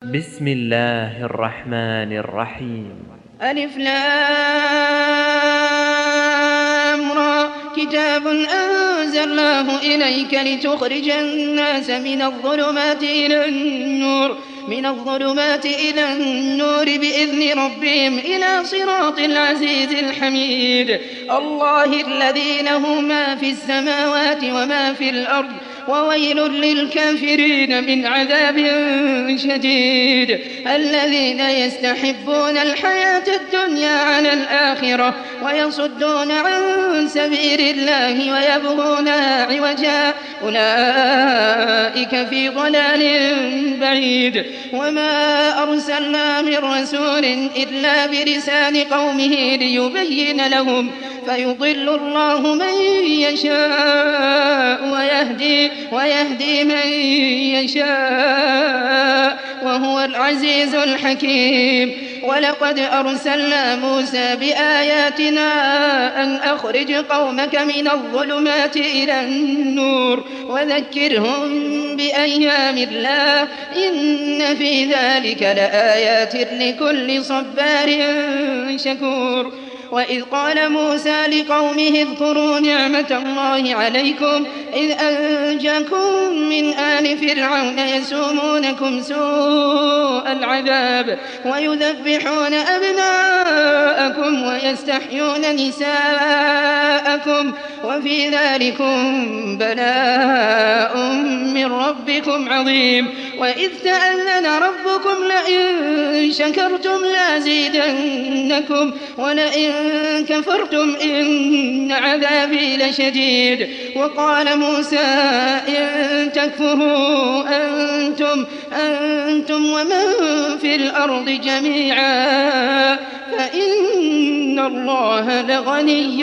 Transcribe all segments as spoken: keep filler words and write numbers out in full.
بسم الله الرحمن الرحيم. ألف لام را كتاب أنزلناه إليك لتخرج الناس من الظلمات إلى النور من الظلمات إلى النور بإذن ربهم إلى صراط العزيز الحميد الله الذي له ما في السماوات وما في الأرض وويل للكافرين من عذاب شديد الذين يستحبون الحياة الدنيا على الآخرة ويصدون عن سبيل الله ويبغونها عوجا أولئك في ضلال بعيد وما أرسلنا من رسول إلا بلسان قومه ليبين لهم فيضل الله من يشاء ويهدي, ويهدي من يشاء وهو العزيز الحكيم ولقد أرسلنا موسى بآياتنا أن أخرج قومك من الظلمات إلى النور وذكرهم بأيام الله إن في ذلك لآيات لكل صبار شكور وإذ قال موسى لقومه اذكروا نعمة الله عليكم إذ أنجاكم من آل فرعون يسومونكم سوء العذاب ويذبحون أبناءكم ويستحيون نساءكم وفي ذلكم بلاء من ربكم عظيم وإذ تأذن ربكم لئن شكرتم لأزيدنكم ولئن كفرتم إن عذابي لشديد وقال موسى إن تكفروا أنتم, أنتم ومن في الأرض جميعا فإن الله لغني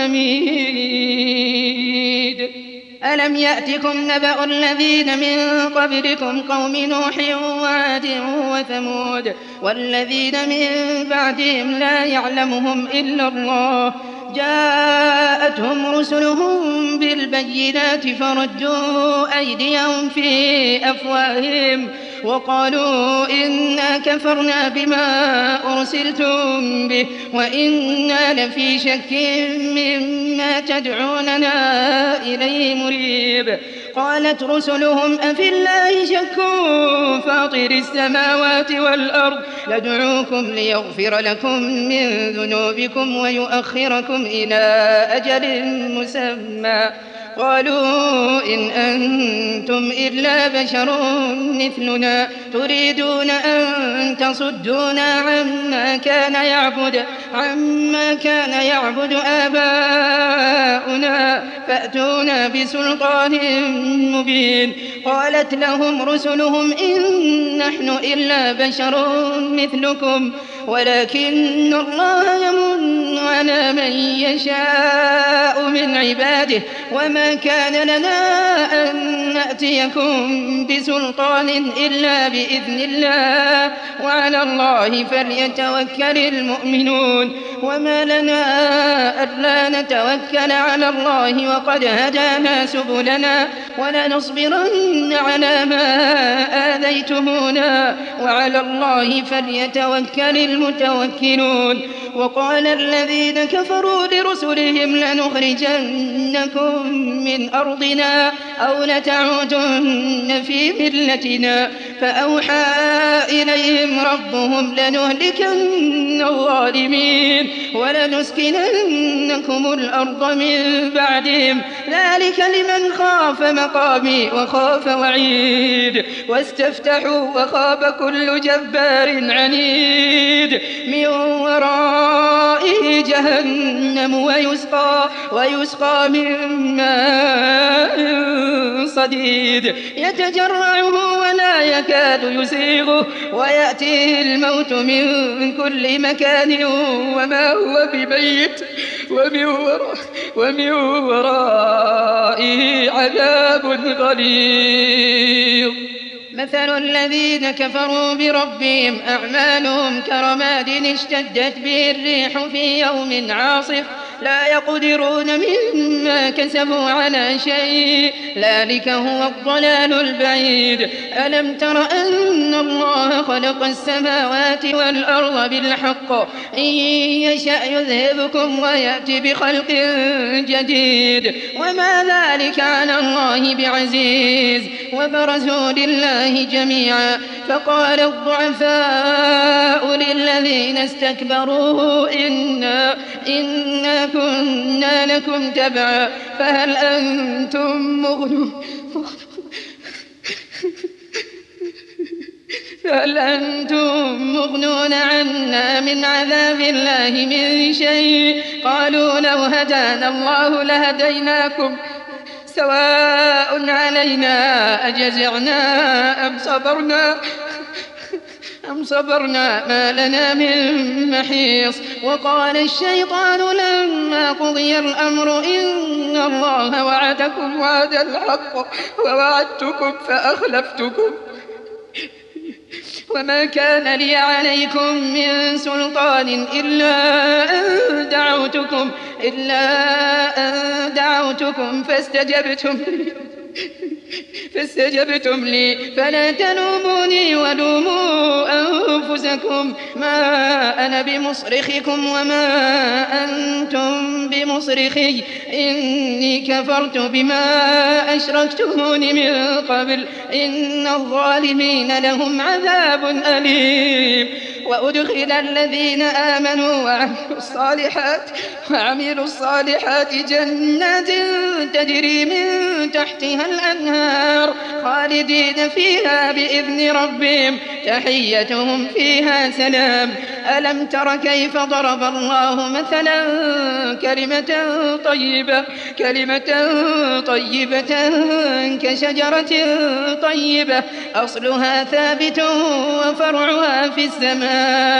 حميد ألم يأتكم نبأ الذين من قبلكم قوم نوح وعاد وثمود والذين من بعدهم لا يعلمهم إلا الله جاءتهم رسلهم بالبينات فردوا أيديهم في أفواههم وقالوا إنا كفرنا بما أرسلتم به وإنا لفي شك مما تدعوننا إليه مريب قالت رسلهم أفي الله شك فاطر السماوات والأرض لدعوكم ليغفر لكم من ذنوبكم ويؤخركم إلى أجل مسمى قالوا إن أنتم إلا بشر مثلنا تريدون أن تصدونا عما كان يعبد عما كان يعبد آباؤنا فأتونا بسلطان مبين قالت لهم رسلهم إن نحن إلا بشر مثلكم ولكن الله يمن على من يشاء من عباده وما كان لنا أن نأتيكم بسلطان إلا بإذن الله وعلى الله فليتوكل المؤمنون وما لنا ألا نتوكل على الله وقد هدانا سبلنا ولنصبرن على ما آذيتمونا وعلى الله فليتوكل المتوكلون وقال الذين كفروا لرسلهم لنخرجنكم من أرضنا أو لتعودن في ملتنا فأوحى إليهم ربهم لنهلكن الظالمين ولنسكننكم الأرض من بعدهم ذلك لمن خاف مقامي وخاف وعيد واستفتحوا وخاب كل جبار عنيد من ورائه جهنم ويسقى, ويسقى من ماء صديد يتجرعه ولا يكاد يسيغه ويأتيه الموت من كل مكان وما هو بميت ومن, وراء ومن ورائه عذاب غليظ مثل الذين كفروا بربهم أعمالهم كرماد اشتدت به الريح في يوم عاصف لا يقدرون مما كسبوا على شيء، ذلك هو الضلال البعيد. ألم تر أن الله خلق السماوات والأرض بالحق، إن يشأ يذهبكم ويأتي بخلق جديد، وما ذلك على الله بعزيز. وبرزوا لله جميعا فقال الضعفاء للذين استكبروا إنا, إنا كنا لكم تبعا فهل أنتم مغنون فهل أنتم مغنون عنا من عذاب الله من شيء؟ قالوا لو هدانا الله لهديناكم سواء علينا أجزعنا أم صبرنا أم صبرنا ما لنا من محيص. وقال الشيطان لما قضي الأمر إن الله وعدكم وعد الحق ووعدتكم فأخلفتكم وما كان لي عليكم من سلطان إلا أن دعوتكم إلا أن دعوتكم فاستجبتم لي فاستجبتم لي فلا تلوموني ولوموا أنفسكم ما أنا بمصرخكم وما أنتم بمصرخي إني كفرت بما أشركتمون من قبل إن الظالمين لهم عذاب أليم. وأدخل الذين آمنوا وعملوا الصالحات وعملوا الصالحات جنات تجري من تحتها الأنهار خالدين فيها بإذن ربهم تحيتهم فيها سلام. ألم تر كيف ضرب الله مثلا كلمة طيبة كلمة طيبة كشجرة طيبة أصلها ثابت وفرعها في السماء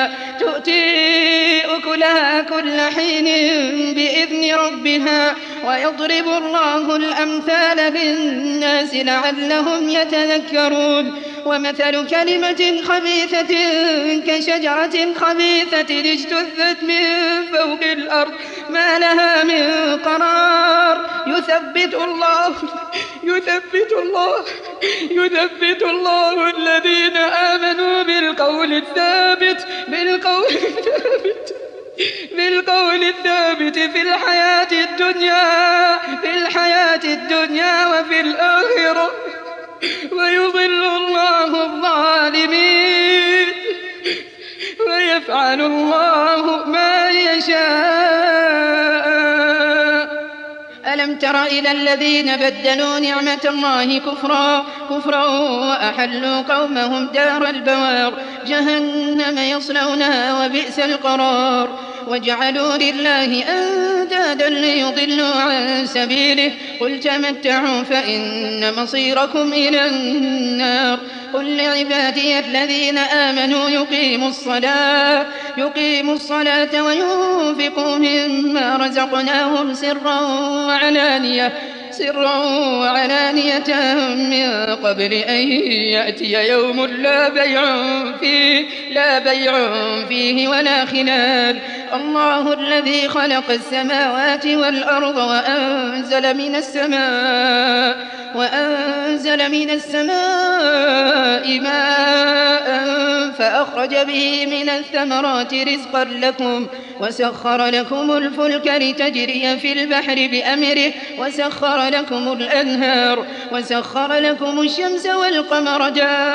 تؤتي أكلها كل حين بإذن ربها ويضرب الله الأمثال للناس لعلهم يتذكرون. ومثل كلمة خبيثة كشجرة خبيثة اجتثت من فوق الأرض ما لها من قرار يثبت الله يثبت الله يثبت الله الذين آمنوا بالقول الثابت بالقول الثابت بالقول الثابت في الحياة الدنيا في الحياة الدنيا وفي الآخرة ويضل الله الظالمين ويفعل الله ما يشاء. ألم تر إلى الذين بدلوا نعمة الله كفرا كفرا وأحلوا قومهم دار البوار جهنم يصلونها وبئس القرار. وجعلوا لله أندادا ليضلوا عن سبيله قل تمتعوا فإن مصيركم إلى النار. قل لعبادي الذين آمنوا يقيموا الصلاة يقيموا الصلاة وينفقوا مما رزقناهم سرا وعلانية سرا وعلانية من قبل أن يأتي يوم لا بيع فيه لا بيع فيه ولا خلال. الله الذي خلق السماوات والأرض وأنزل من السماء وأنزل من السماء ماء فأخرج به من الثمرات رزقا لكم وسخر لكم الفلك لتجري في البحر بأمره وسخر لكم الأنهار وسخر لكم الشمس والقمر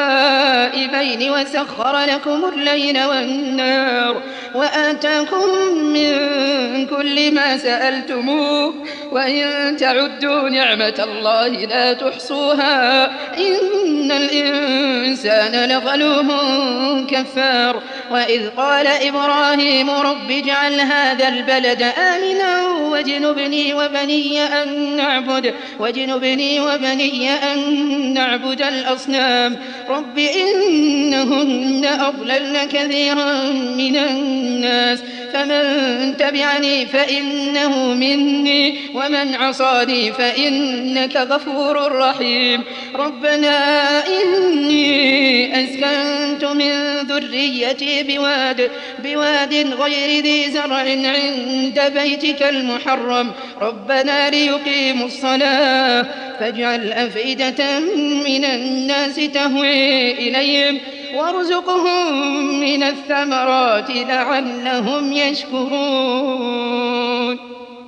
دائبين وسخر لكم الليل والنهار وآتاكم من كل ما سألتموه وإن تعدوا نعمة الله لا تحصوها إن الإنسان لظلوم كفار. وإذ قال إبراهيم رب اجعل هذا البلد آمنا واجنبني وبني أن نعبد واجنبني وبني أن نعبد الأصنام رب إنهن أضللن كثيرا من الناس فمن تبعني فإنه مني ومن عصاني فإنك غفور رحيم. ربنا إني أسكنت من ذريتي بواد, بواد غير ذي زرع عند بيتك المحرم ربنا ليقيموا الصلاة فاجعل أفئدة من الناس تهوي إليهم وارزقهم من الثمرات لعلهم يشكرون.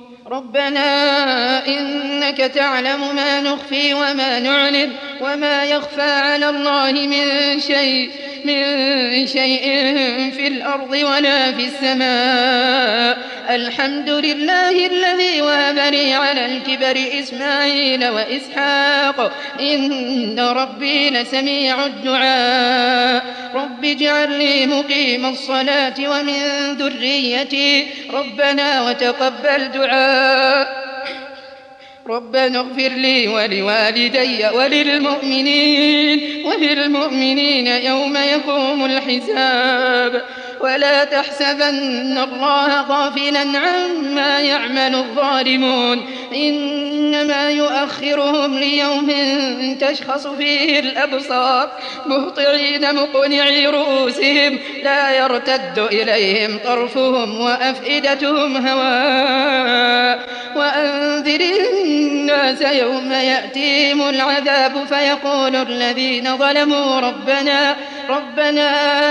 ربنا إنك تعلم ما نخفي وما نعلن وما يخفى على الله من شيء من شيء في الأرض ولا في السماء. الحمد لله الذي وهب لي على الكبر إسماعيل وإسحاق إن ربي لسميع الدعاء. رب اجعل لي مقيم الصلاة ومن ذريتي ربنا وتقبل دعاء. ربنا اغفر لي ولوالدي وللمؤمنين وللمؤمنين يوم يقوم الحساب. ولا تحسبن الله غافلا عما يعمل الظالمون إنما يؤخرهم ليوم تشخص فيه الأبصار مهطعين مقنعي رؤوسهم لا يرتد إليهم طرفهم وأفئدتهم هواء. وأنذر الناس يوم يأتيهم العذاب فيقول الذين ظلموا ربنا ربنا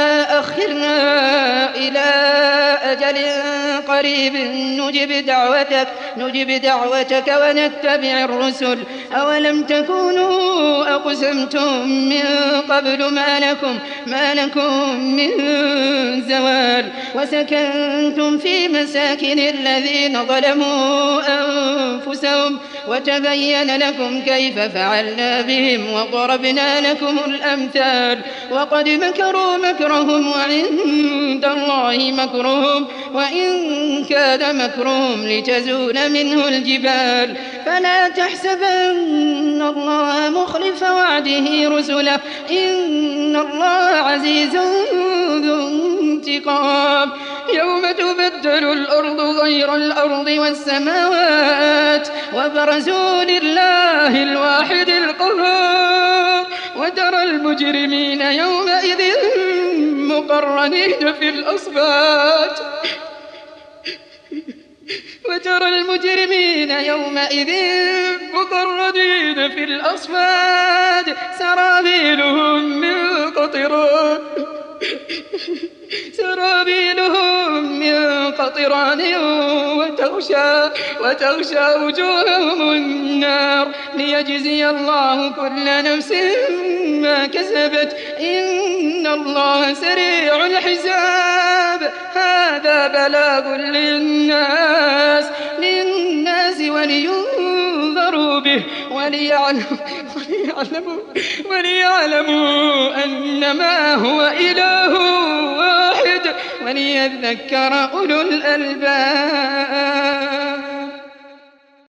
أخرنا إلى أجل قريب نجب دعوتك نجب دعوتك ونتبع الرسل أولم تكونوا أقسمتم من قبل ما لكم ما لكم من زوال وسكنتم في مساكن الذين ظلموا أنفسهم وتبين لكم كيف فعلنا بهم وضربنا لكم الأمثال. وقد مكروا مكرهم وعند الله مكرهم وإن كان مكرهم لتزول منه الجبال. فلا تحسبن الله مخلف وعده رسله إن الله عزيز ذو انتقام. يوم تبدل الأرض غير الأرض والسماوات وبرزوا لله الواحد القهار وترى المجرمين يومئذ مقرنين في الأصفاد وترى المجرمين يومئذ مقرنين في الأصفاد سرابيلهم من قطران سرابيلهم من قطران وتغشى, وتغشى وجوههم النار ليجزي الله كل نفس ما كسبت إن الله سريع الحساب. هذا بلاغ للناس للناس ولينذروا به وليعلموا, وليعلموا, وليعلموا أنما هو إله واحد وليذكر أولو الألباب.